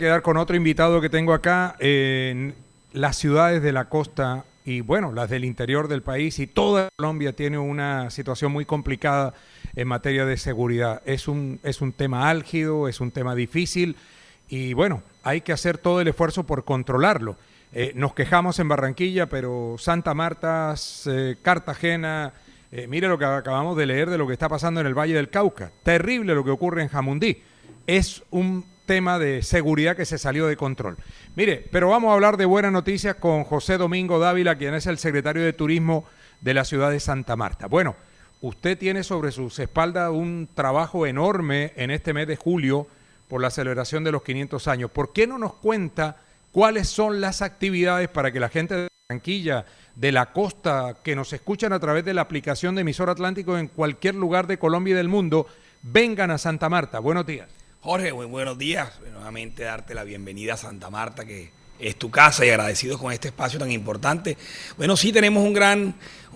Quedar con otro invitado que tengo acá, en las ciudades de la costa y bueno, las del interior del país y toda Colombia tiene una situación muy complicada en materia de seguridad. Es un tema álgido, es un tema difícil y bueno, hay que hacer todo el esfuerzo por controlarlo. Nos quejamos en Barranquilla, pero Santa Marta, Cartagena, mire lo que acabamos de leer de lo que está pasando en el Valle del Cauca. Terrible lo que ocurre en Jamundí. Es un tema de seguridad que se salió de control. Mire, pero vamos a hablar de buenas noticias con José Domingo Dávila, quien es el secretario de Turismo de la ciudad de Santa Marta. Bueno, usted tiene sobre sus espaldas un trabajo enorme en este mes de julio por la celebración de los 500 años. ¿Por qué no nos cuenta cuáles son las actividades para que la gente de Barranquilla, de la costa, que nos escuchan a través de la aplicación de Emisor Atlántico en cualquier lugar de Colombia y del mundo, vengan a Santa Marta? Buenos días. Jorge, muy buenos días. Nuevamente darte la bienvenida a Santa Marta, que es tu casa, y agradecidos con este espacio tan importante. Bueno, sí, tenemos un gran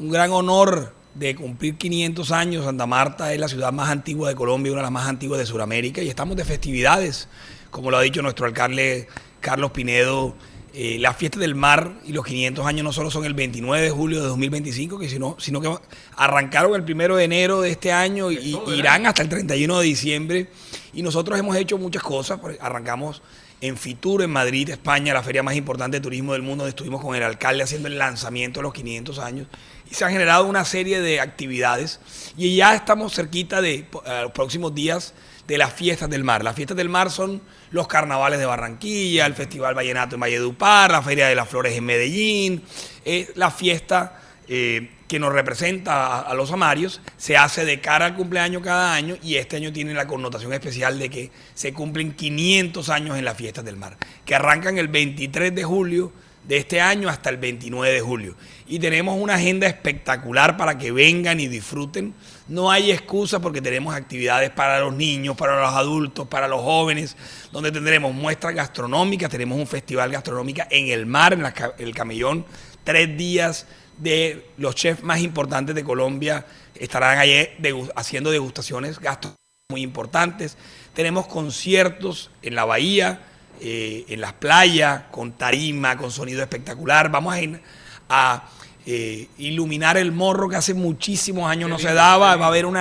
honor de cumplir 500 años. Santa Marta es la ciudad más antigua de Colombia, una de las más antiguas de Sudamérica, y estamos de festividades, como lo ha dicho nuestro alcalde Carlos Pinedo. Las fiestas del mar y los 500 años no solo son el 29 de julio de 2025, sino que arrancaron el 1 de enero de este año y irán hasta el 31 de diciembre. Y nosotros hemos hecho muchas cosas. Arrancamos en Fitur, en Madrid, España, la feria más importante de turismo del mundo, donde estuvimos con el alcalde haciendo el lanzamiento de los 500 años. Y se han generado una serie de actividades. Y ya estamos cerquita de los próximos días de las fiestas del mar. Las fiestas del mar son los carnavales de Barranquilla, el Festival Vallenato en Valledupar, la Feria de las Flores en Medellín, la fiesta que nos representa a los amarios. Se hace de cara al cumpleaños cada año, y este año tiene la connotación especial de que se cumplen 500 años en las fiestas del mar, que arrancan el 23 de julio de este año hasta el 29 de julio. Y tenemos una agenda espectacular para que vengan y disfruten. No hay excusa, porque tenemos actividades para los niños, para los adultos, para los jóvenes, donde tendremos muestras gastronómicas, tenemos un festival gastronómico en el mar, en el Camellón, 3 días de los chefs más importantes de Colombia estarán allí haciendo degustaciones gastronómicas muy importantes. Tenemos conciertos en la bahía, en las playas, con tarima, con sonido espectacular. Vamos a iluminar el morro, que hace muchísimos años no se daba. Va a haber un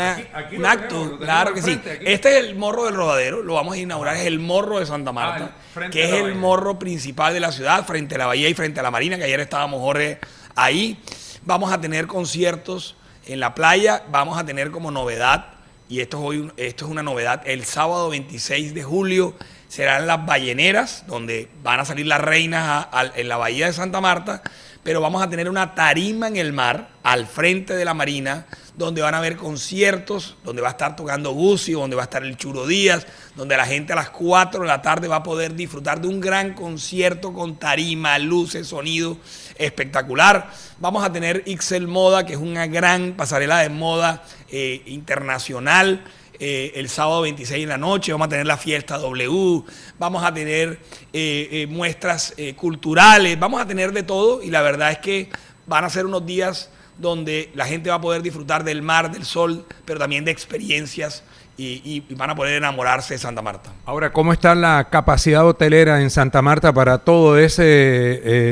acto, claro que sí. Este es el morro del Rodadero, lo vamos a inaugurar, es el morro de Santa Marta, que es el morro principal de la ciudad, frente a la bahía y frente a la marina, que ayer estábamos, Jorge, ahí. Vamos a tener conciertos en la playa, vamos a tener como novedad, y esto es una novedad, el sábado 26 de julio serán las balleneras, donde van a salir las reinas en la bahía de Santa Marta, pero vamos a tener una tarima en el mar, al frente de la marina, donde van a haber conciertos, donde va a estar tocando Gucio, donde va a estar el Churo Díaz, donde la gente a las 4 de la tarde va a poder disfrutar de un gran concierto con tarima, luces, sonido espectacular. Vamos a tener Ixel Moda, que es una gran pasarela de moda internacional. El sábado 26 en la noche vamos a tener la fiesta W, vamos a tener muestras culturales, vamos a tener de todo, y la verdad es que van a ser unos días donde la gente va a poder disfrutar del mar, del sol, pero también de experiencias, y van a poder enamorarse de Santa Marta. Ahora, ¿cómo está la capacidad hotelera en Santa Marta para todo ese,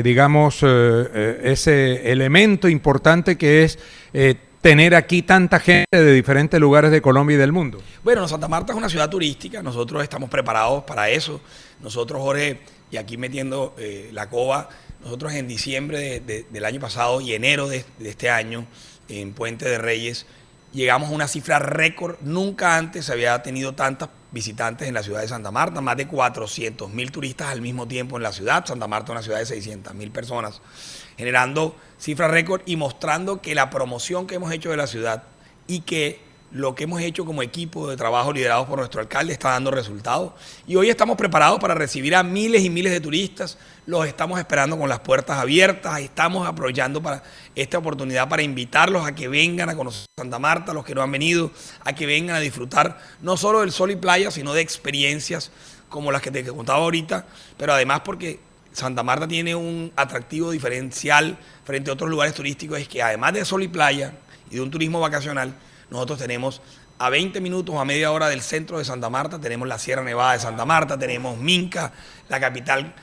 ese elemento importante que es tener aquí tanta gente de diferentes lugares de Colombia y del mundo? Bueno, Santa Marta es una ciudad turística, nosotros estamos preparados para eso. Nosotros, Jorge, y aquí metiendo la coba, nosotros en diciembre del año pasado y enero de este año, en Puente de Reyes, llegamos a una cifra récord. Nunca antes se había tenido tantas visitantes en la ciudad de Santa Marta, más de 400.000 turistas al mismo tiempo en la ciudad. Santa Marta es una ciudad de 600.000 personas, generando cifras récord y mostrando que la promoción que hemos hecho de la ciudad y que lo que hemos hecho como equipo de trabajo liderados por nuestro alcalde está dando resultados. Y hoy estamos preparados para recibir a miles y miles de turistas. Los estamos esperando con las puertas abiertas. Estamos aprovechando para esta oportunidad para invitarlos a que vengan a conocer Santa Marta, los que no han venido, a que vengan a disfrutar no solo del sol y playa, sino de experiencias como las que te contaba ahorita, pero además porque Santa Marta tiene un atractivo diferencial frente a otros lugares turísticos, es que además de sol y playa y de un turismo vacacional, nosotros tenemos a 20 minutos o a media hora del centro de Santa Marta tenemos la Sierra Nevada de Santa Marta, tenemos Minca, la capital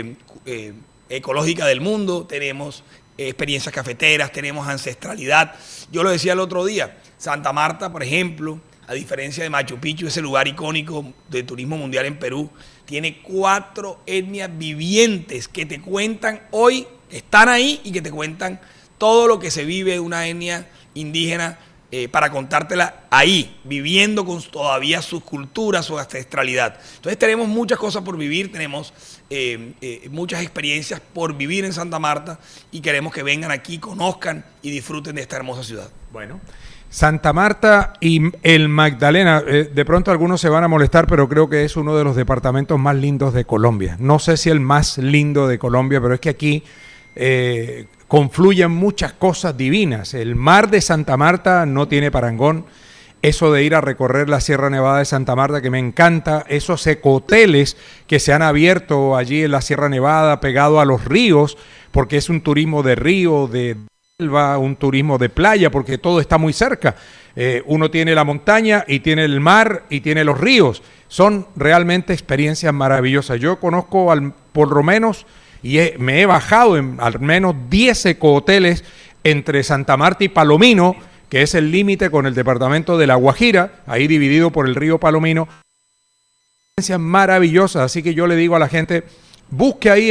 ecológica del mundo, tenemos experiencias cafeteras, tenemos ancestralidad. Yo lo decía el otro día, Santa Marta, por ejemplo, a diferencia de Machu Picchu, ese lugar icónico de turismo mundial en Perú, tiene 4 etnias vivientes que te cuentan hoy, están ahí y que te cuentan todo lo que se vive de una etnia indígena para contártela ahí, viviendo con todavía sus culturas, su ancestralidad. Entonces tenemos muchas cosas por vivir, tenemos muchas experiencias por vivir en Santa Marta y queremos que vengan aquí, conozcan y disfruten de esta hermosa ciudad. Bueno, Santa Marta y el Magdalena, de pronto algunos se van a molestar, pero creo que es uno de los departamentos más lindos de Colombia. No sé si el más lindo de Colombia, pero es que aquí confluyen muchas cosas divinas. El mar de Santa Marta no tiene parangón. Eso de ir a recorrer la Sierra Nevada de Santa Marta, que me encanta. Esos ecohoteles que se han abierto allí en la Sierra Nevada, pegado a los ríos, porque es un turismo de río, de selva, un turismo de playa, porque todo está muy cerca. Uno tiene la montaña y tiene el mar y tiene los ríos. Son realmente experiencias maravillosas. Yo conozco por lo menos... y me he bajado en al menos 10 ecohoteles entre Santa Marta y Palomino, que es el límite con el departamento de La Guajira, ahí dividido por el río Palomino. Experiencias maravillosas, así que yo le digo a la gente, busque ahí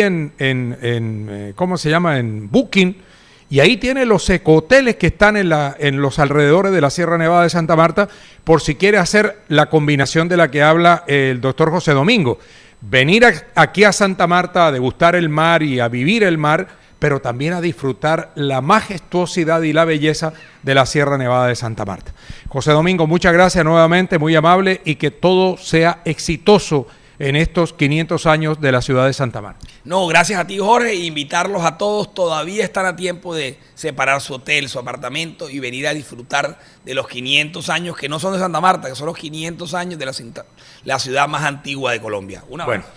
¿cómo se llama? En Booking, y ahí tiene los ecohoteles que están en los alrededores de la Sierra Nevada de Santa Marta, por si quiere hacer la combinación de la que habla el doctor José Domingo. Venir aquí a Santa Marta a degustar el mar y a vivir el mar, pero también a disfrutar la majestuosidad y la belleza de la Sierra Nevada de Santa Marta. José Domingo, muchas gracias nuevamente, muy amable, y que todo sea exitoso en estos 500 años de la ciudad de Santa Marta. No, gracias a ti, Jorge, e invitarlos a todos. Todavía están a tiempo de separar su hotel, su apartamento y venir a disfrutar de los 500 años que no son de Santa Marta, que son los 500 años de la ciudad más antigua de Colombia. Bueno,